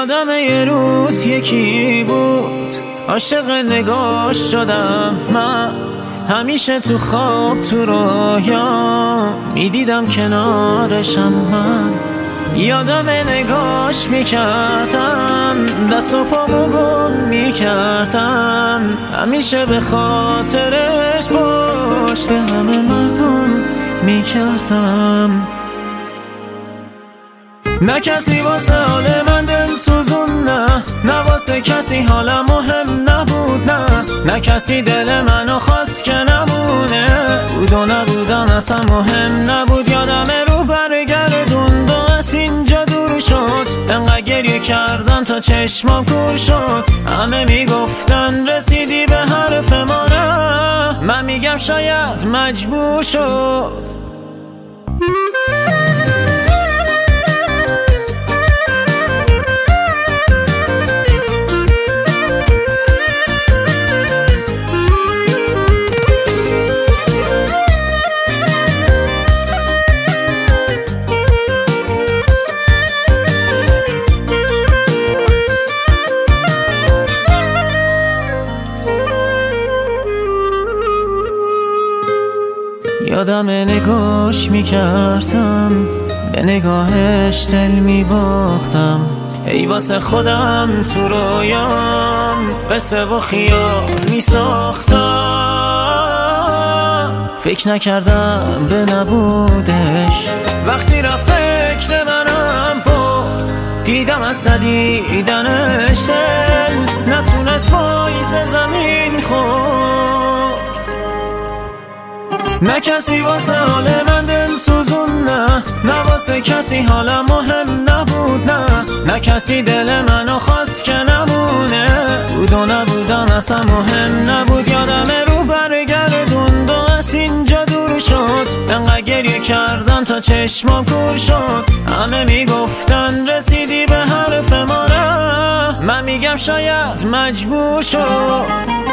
یادم یه روز یکی بود عاشق نگاش شدم من، همیشه تو خواب تو رویا میدیدم کنارشم من. یادم نگاش میکردم دست و پامو گم میکردم، همیشه به خاطرش پشت همه مردم میکردم. نه کسی واسه حال من دل سوزون، نه واسه کسی حالم مهم نبود، نه کسی دل منو خواست که نمونه، بود و نبودم اصلا مهم نبود. یادم رو برگردوند و از اینجا دور شد، انقدر گریه کردم تا چشمام کور شد. همه میگفتن رسیدی به حرف ما، نه من میگم شاید مجبور شد. یادم نگاش میکردم به نگاهش دل میباختم، ای واسه خودم تو رویام قصه و خیال میساختم. فکر نکردم به نبودش، وقتی رفت فکر منم برد، دیدم از ندیدنش دل نتونست پاییز زمین خورد. نه کسی واسه حال من دل سوزون، نه واسه کسی حالم مهم نبود، نه کسی دل منو خواست که نمونه، بود و نبودم اصلا مهم نبود. یادم رو برگردوند و از اینجا دور شد، انقدر گریه کردم تا چشمام کور شد. همه میگفتن رسیدی به حرف ما، نه من میگم شاید مجبور شد.